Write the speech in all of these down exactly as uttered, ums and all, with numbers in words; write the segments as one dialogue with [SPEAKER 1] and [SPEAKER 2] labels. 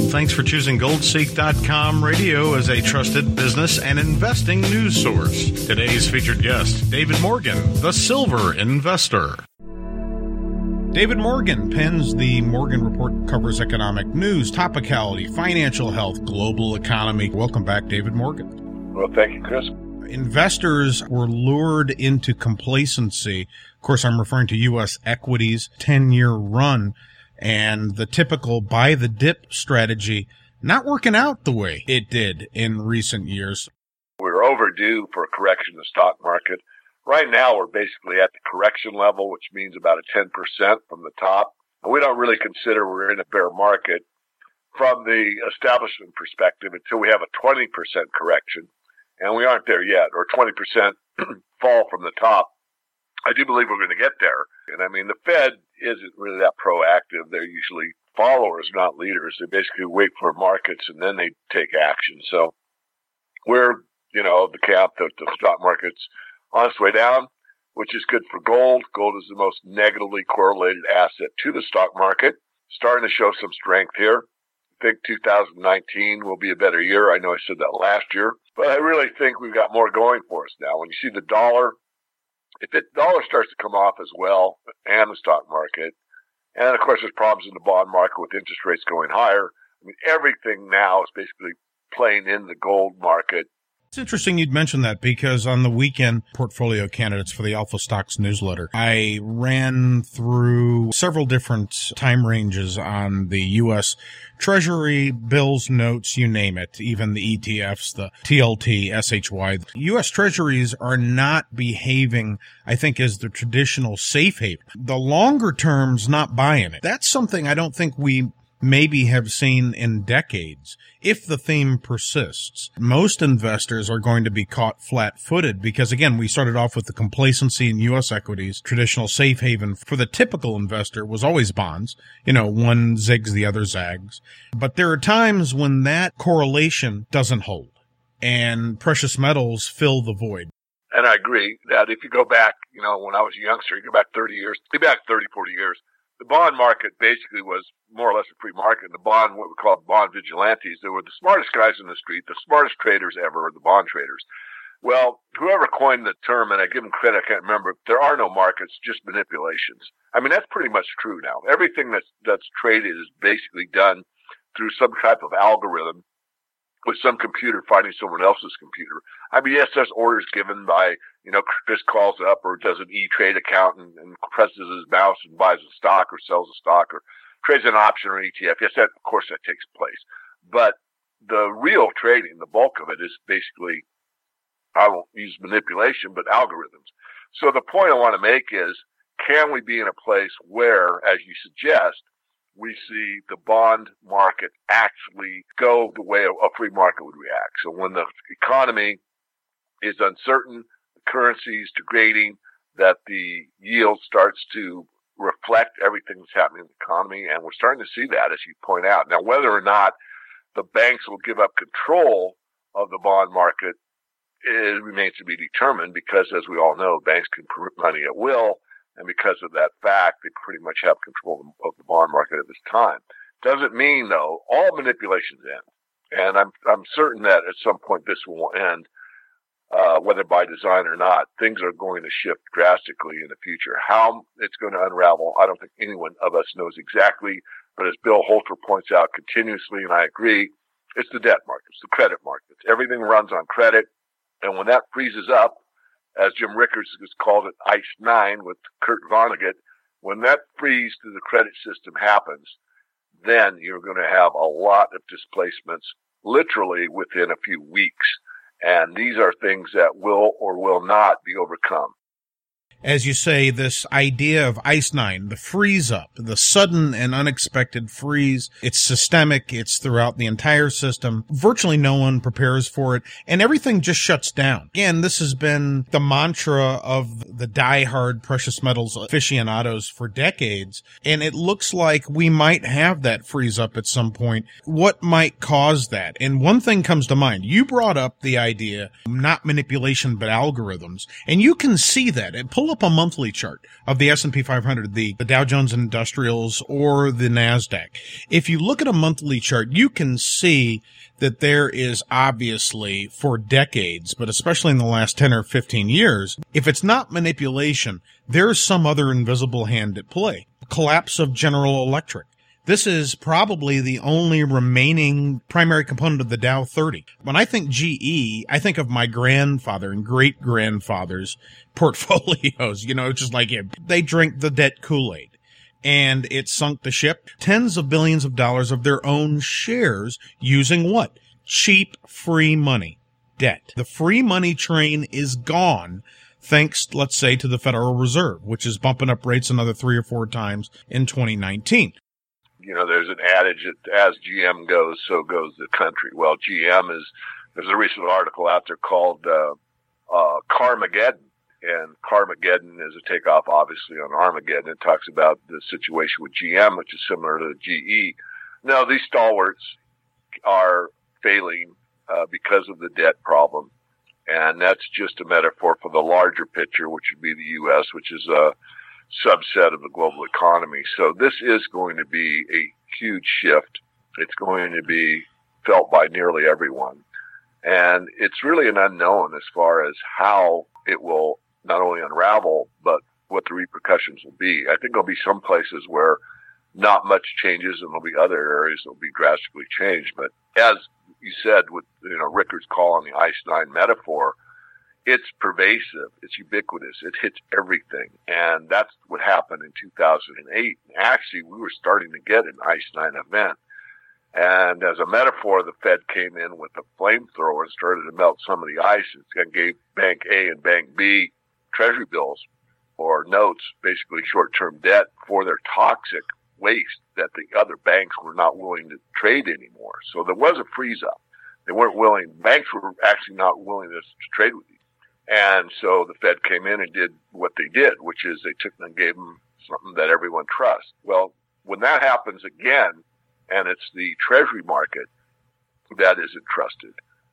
[SPEAKER 1] Thanks for choosing goldseek dot com radio as a trusted business and investing news source. Today's featured guest, David Morgan, the Silver Investor. David Morgan pens the Morgan Report, covers economic news, topicality, financial health, global economy. Welcome back, David Morgan.
[SPEAKER 2] Well, thank you, Chris.
[SPEAKER 1] Investors were lured into complacency. Of course, I'm referring to U S equities, ten-year run, and the typical buy-the-dip strategy not working out the way it did in recent years.
[SPEAKER 2] We're overdue for a correction in the stock market. Right now, we're basically at the correction level, which means about a ten percent from the top. And we don't really consider we're in a bear market from the establishment perspective until we have a twenty percent correction. And we aren't there yet, or twenty percent fall from the top. I do believe we're going to get there. And I mean, the Fed isn't really that proactive. They're usually followers, not leaders. They basically wait for markets and then they take action. So we're, you know, of the camp that the stock market's on its way down, which is good for gold. Gold is the most negatively correlated asset to the stock market. Starting to show some strength here. I think two thousand nineteen will be a better year. I know I said that last year, but I really think we've got more going for us now. When you see the dollar, if the dollar starts to come off as well, and the stock market, and of course there's problems in the bond market with interest rates going higher, I mean, everything now is basically playing in the gold market.
[SPEAKER 1] It's interesting you'd mention that because on the weekend, portfolio candidates for the Alpha Stocks newsletter, I ran through several different time ranges on the U S Treasury, bills, notes, you name it, even the E T Fs, the T L T, S H Y. U S Treasuries are not behaving, I think, as the traditional safe haven. The longer term's not buying it. That's something I don't think we maybe have seen in decades. If the theme persists, most investors are going to be caught flat-footed because, again, we started off with the complacency in U S equities. Traditional safe haven for the typical investor was always bonds. You know, one zigs, the other zags. But there are times when that correlation doesn't hold and precious metals fill the void.
[SPEAKER 2] And I agree that if you go back, you know, when I was a youngster, you go back thirty years, go back thirty, forty years, the bond market basically was more or less a free market. The bond, what we call bond vigilantes, they were the smartest guys in the street, the smartest traders ever, the bond traders. Well, whoever coined the term, and I give them credit, I can't remember, there are no markets, just manipulations. I mean, that's pretty much true now. Everything that's, that's traded is basically done through some type of algorithm with some computer fighting someone else's computer. I mean, yes, there's orders given by, you know, Chris calls up or does an E-Trade account and, and presses his mouse and buys a stock or sells a stock or trades an option or an E T F. Yes, that, of course that takes place. But the real trading, the bulk of it is basically, I won't use manipulation, but algorithms. So the point I want to make is, can we be in a place where, as you suggest, we see the bond market actually go the way a free market would react? So when the economy is uncertain, the currency is degrading, that the yield starts to reflect everything that's happening in the economy, and we're starting to see that, as you point out. Now, whether or not the banks will give up control of the bond market, it remains to be determined because, as we all know, banks can print money at will. And because of that fact, they pretty much have control of the bond market at this time. Doesn't mean, though, all manipulations end. And I'm I'm certain that at some point this will end, uh, whether by design or not. Things are going to shift drastically in the future. How it's going to unravel, I don't think anyone of us knows exactly. But as Bill Holter points out continuously, and I agree, it's the debt markets, the credit markets. Everything runs on credit. And when that freezes up, as Jim Rickards has called it, ICE nine with Kurt Vonnegut, when that freeze to the credit system happens, then you're going to have a lot of displacements literally within a few weeks. And these are things that will or will not be overcome.
[SPEAKER 1] As you say, this idea of ICE nine, the freeze up, the sudden and unexpected freeze, it's systemic, it's throughout the entire system. Virtually no one prepares for it, and everything just shuts down. Again, this has been the mantra of the diehard precious metals aficionados for decades, and it looks like we might have that freeze up at some point. What might cause that? And one thing comes to mind. You brought up the idea, not manipulation, but algorithms, and you can see that. It pulls pull up a monthly chart of the S and P five hundred, the, the Dow Jones Industrials, or the NASDAQ. If you look at a monthly chart, you can see that there is obviously, for decades, but especially in the last ten or fifteen years, if it's not manipulation, there's some other invisible hand at play. Collapse of General Electric. This is probably the only remaining primary component of the Dow thirty. When I think G E, I think of my grandfather and great-grandfather's portfolios. You know, just like it. They drank the debt Kool-Aid, and it sunk the ship. Tens of billions of dollars of their own shares using what? Cheap, free money. Debt. The free money train is gone, thanks, let's say, to the Federal Reserve, which is bumping up rates another three or four times in twenty nineteen.
[SPEAKER 2] You know, there's an adage that as G M goes, so goes the country. Well, G M is, there's a recent article out there called uh, uh, Carmageddon. And Carmageddon is a takeoff, obviously, on Armageddon. It talks about the situation with G M, which is similar to G E. Now, these stalwarts are failing uh, because of the debt problem. And that's just a metaphor for the larger picture, which would be the U S, which is a subset of the global economy. So this is going to be a huge shift. It's going to be felt by nearly everyone. And it's really an unknown as far as how it will not only unravel, but what the repercussions will be. I think there'll be some places where not much changes, and there'll be other areas that will be drastically changed. But as you said, with, you know, Ricker's call on the Ice Nine metaphor, it's pervasive, it's ubiquitous, it hits everything. And that's what happened in two thousand eight. Actually, we were starting to get an Ice Nine event. And as a metaphor, the Fed came in with a flamethrower and started to melt some of the ice and gave Bank A and Bank B treasury bills or notes, basically short-term debt, for their toxic waste that the other banks were not willing to trade anymore. So there was a freeze-up. They weren't willing, banks were actually not willing to, to trade with you. And so the Fed came in and did what they did, which is they took and gave them something that everyone trusts. Well, when that happens again, and it's the treasury market that isn't trusted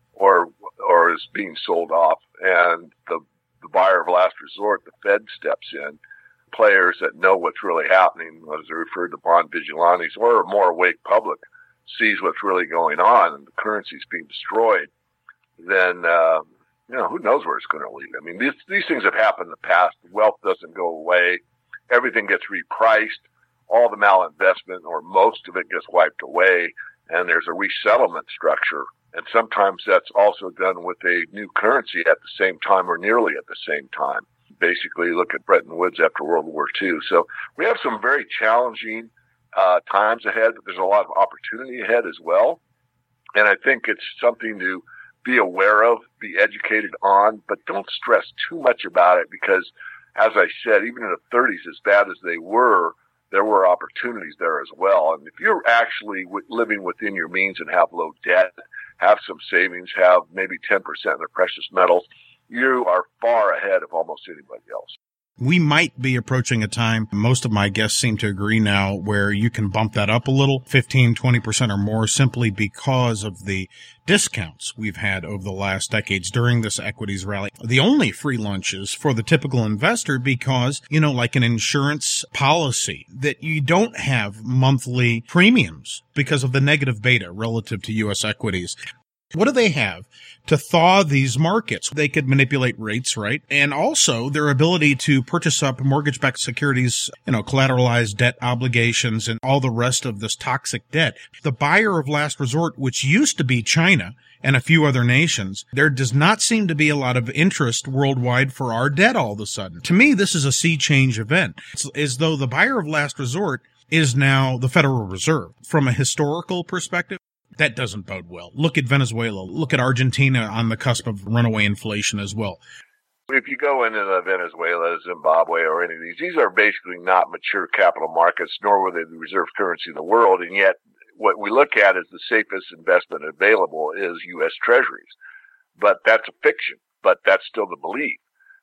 [SPEAKER 2] or or is being sold off, and the, the buyer of last resort, the Fed, steps in, players that know what's really happening, as I referred to bond vigilantes, or a more awake public, sees what's really going on and the currency's being destroyed, then uh, you know, who knows where it's going to lead. I mean, these, these things have happened in the past. Wealth doesn't go away. Everything gets repriced. All the malinvestment, or most of it, gets wiped away. And there's a resettlement structure. And sometimes that's also done with a new currency at the same time, or nearly at the same time. Basically, look at Bretton Woods after World War Two. So we have some very challenging uh, times ahead, but there's a lot of opportunity ahead as well. And I think it's something to be aware of, be educated on, but don't stress too much about it, because, as I said, even in the thirties, as bad as they were, there were opportunities there as well. And if you're actually w- living within your means and have low debt, have some savings, have maybe ten percent in the precious metals, you are far ahead of almost anybody else.
[SPEAKER 1] We might be approaching a time, most of my guests seem to agree now, where you can bump that up a little, fifteen, twenty percent or more, simply because of the discounts we've had over the last decades during this equities rally. The only free lunches for the typical investor, because, you know, like an insurance policy, that you don't have monthly premiums because of the negative beta relative to U S equities. What do they have to thaw these markets? They could manipulate rates, right? And also their ability to purchase up mortgage-backed securities, you know, collateralized debt obligations and all the rest of this toxic debt. The buyer of last resort, which used to be China and a few other nations, there does not seem to be a lot of interest worldwide for our debt all of a sudden. To me, this is a sea change event. It's as though the buyer of last resort is now the Federal Reserve. From a historical perspective, that doesn't bode well. Look at Venezuela. Look at Argentina on the cusp of runaway inflation as well.
[SPEAKER 2] If you go into the Venezuela, Zimbabwe, or any of these, these are basically not mature capital markets, nor were they the reserve currency in the world. And yet what we look at as the safest investment available is U S Treasuries. But that's a fiction, but that's still the belief.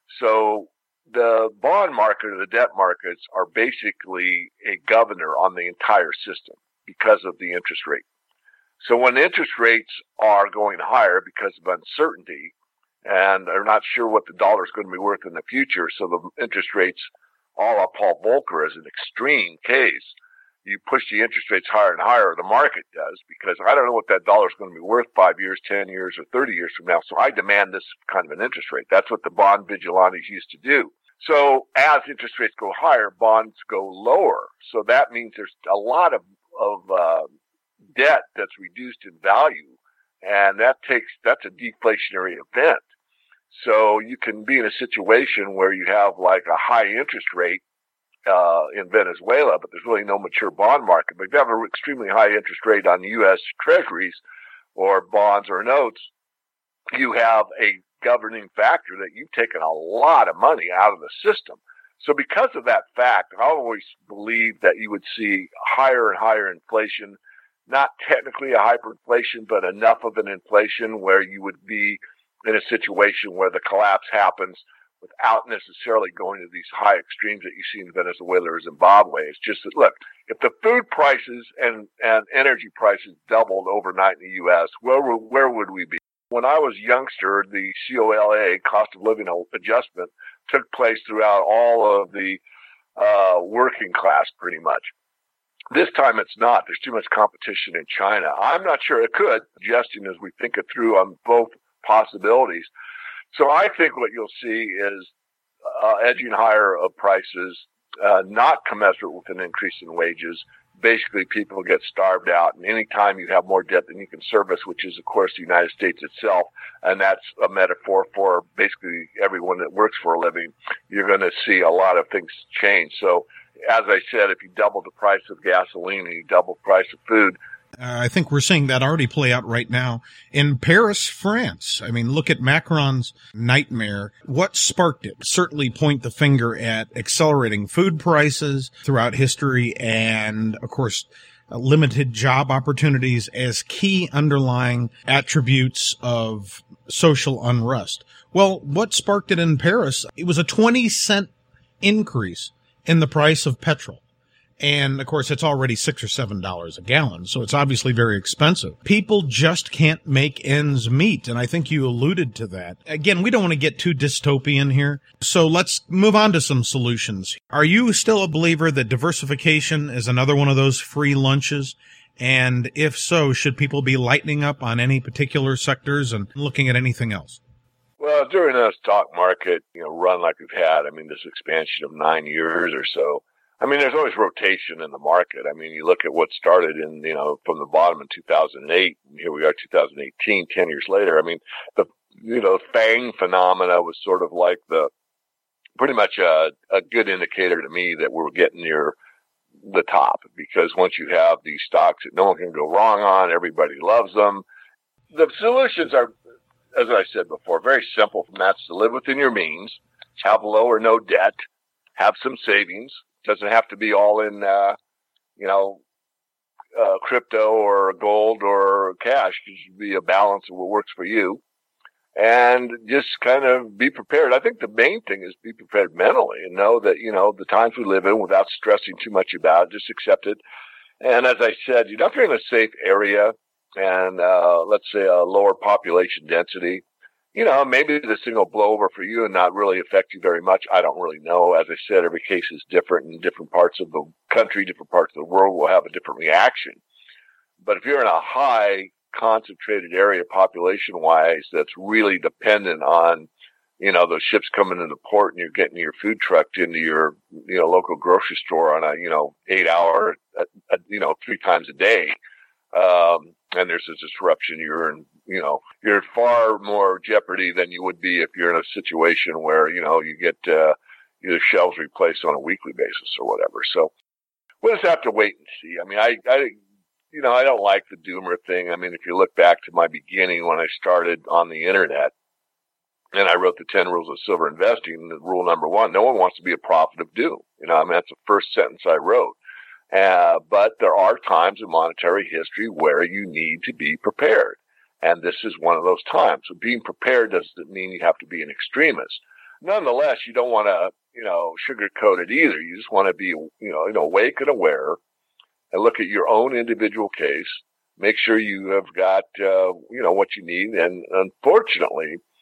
[SPEAKER 2] So the bond market or the debt markets are basically a governor on the entire system because of the interest rate. So when interest rates are going higher because of uncertainty, and they're not sure what the dollar is going to be worth in the future. So the interest rates, a la Paul Volcker, is an extreme case. You push the interest rates higher and higher, the market does, because I don't know what that dollar is going to be worth five years, ten years, or thirty years from now. So I demand this kind of an interest rate. That's what the bond vigilantes used to do. So as interest rates go higher, bonds go lower. So that means there's a lot of, of uh, debt that's reduced in value, and that takes, that's a deflationary event. So you can be in a situation where you have like a high interest rate uh in Venezuela, but there's really no mature bond market. But if you have an extremely high interest rate on U S treasuries or bonds or notes, you have a governing factor that you've taken a lot of money out of the system. So because of that fact, I always believed that you would see higher and higher inflation, not technically a hyperinflation, but enough of an inflation where you would be in a situation where the collapse happens without necessarily going to these high extremes that you see in Venezuela or Zimbabwe. It's just that, look, if the food prices and, and energy prices doubled overnight in the U S, where, where would we be? When I was a youngster, the C O L A, cost of living adjustment, took place throughout all of the uh, working class pretty much. This time it's not. There's too much competition in China. I'm not sure it could, suggesting as we think it through on both possibilities. So I think what you'll see is uh, edging higher of prices, uh, not commensurate with an increase in wages. Basically, people get starved out. And any time you have more debt than you can service, which is, of course, the United States itself, and that's a metaphor for basically everyone that works for a living, you're going to see a lot of things change. So, as I said, if you double the price of gasoline and you double the price of food,
[SPEAKER 1] Uh, I think we're seeing that already play out right now in Paris, France. I mean, look at Macron's nightmare. What sparked it? Certainly point the finger at accelerating food prices throughout history and, of course, uh, limited job opportunities as key underlying attributes of social unrest. Well, what sparked it in Paris? It was a twenty cent increase in the price of petrol. And, of course, it's already six or seven dollars a gallon, so it's obviously very expensive. People just can't make ends meet, and I think you alluded to that. Again, we don't want to get too dystopian here, so let's move on to some solutions. Are you still a believer that diversification is another one of those free lunches? And if so, should people be lightening up on any particular sectors and looking at anything else?
[SPEAKER 2] Well, during a stock market, you know, run like we've had, I mean, this expansion of nine years or so, I mean, there's always rotation in the market. I mean, you look at what started in, you know, from the bottom in two thousand eight, and here we are, two thousand eighteen, ten years later. I mean, the, you know, FANG phenomena was sort of like the, pretty much a, a good indicator to me that we're getting near the top, because once you have these stocks that no one can go wrong on, everybody loves them. The solutions are, as I said before, very simple, and that's to live within your means, have low or no debt, have some savings. Doesn't have to be all in, uh, you know, uh, crypto or gold or cash. It should be a balance of what works for you. And just kind of be prepared. I think the main thing is be prepared mentally and know that, you know, the times we live in without stressing too much about it, just accept it. And as I said, you know, if you're in a safe area and, uh, let's say a lower population density, you know, maybe this thing will blow over for you and not really affect you very much. I don't really know. As I said, every case is different in different parts of the country, different parts of the world will have a different reaction. But if you're in a high concentrated area population wise, that's really dependent on, you know, those ships coming into port and you're getting your food trucked into your, you know, local grocery store on a, you know, eight hour, uh, you know, three times a day. Um, and there's a disruption, you're in, you know, you're in far more jeopardy than you would be if you're in a situation where, you know, you get, uh, either shelves replaced on a weekly basis or whatever. So we'll just have to wait and see. I mean, I, I, you know, I don't like the doomer thing. I mean, if you look back to my beginning when I started on the internet and I wrote the ten rules of silver investing, rule number one, no one wants to be a prophet of doom. You know, I mean, that's the first sentence I wrote. Uh, but there are times in monetary history where you need to be prepared. And this is one of those times. So being prepared doesn't mean you have to be an extremist. Nonetheless, you don't want to, you know, sugarcoat it either. You just want to be, you know, you know, awake and aware and look at your own individual case. Make sure you have got, uh, you know, what you need. And unfortunately,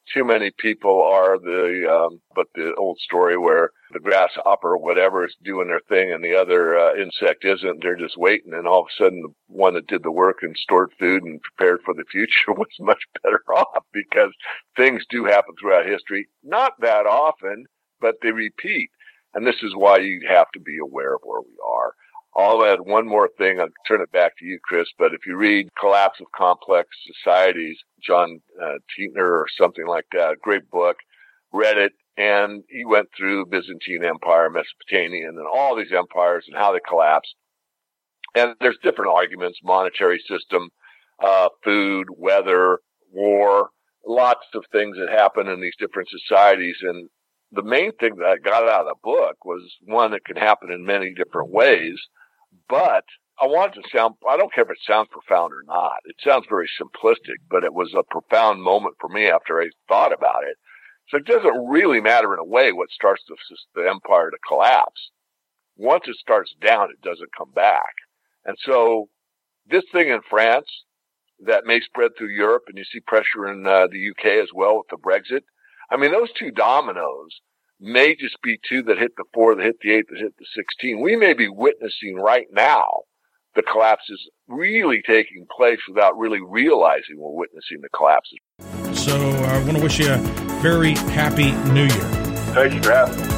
[SPEAKER 2] too many people are the, um, but the old story where the grasshopper or whatever is doing their thing and the other uh, insect isn't. They're just waiting. And all of a sudden, the one that did the work and stored food and prepared for the future was much better off, because things do happen throughout history. Not that often, but they repeat. And this is why you have to be aware of where we are. I'll add one more thing. I'll turn it back to you, Chris. But if you read Collapse of Complex Societies, John uh, Tierney or something like that, great book, read it, and he went through Byzantine Empire, Mesopotamian, and all these empires and how they collapsed. And there's different arguments, monetary system, uh, food, weather, war, lots of things that happen in these different societies. And the main thing that I got out of the book was one that can happen in many different ways. But I want it to sound, I don't care if it sounds profound or not. It sounds very simplistic, but it was a profound moment for me after I thought about it. So it doesn't really matter in a way what starts the, the empire to collapse. Once it starts down, it doesn't come back. And so this thing in France that may spread through Europe, and you see pressure in uh, the U K as well with the Brexit. I mean, those two dominoes may just be two that hit the four, that hit the eight, that hit the sixteen. We may be witnessing right now the collapses really taking place without really realizing we're witnessing the collapses.
[SPEAKER 1] So I want to wish you a very happy New Year.
[SPEAKER 2] Thank you for having me.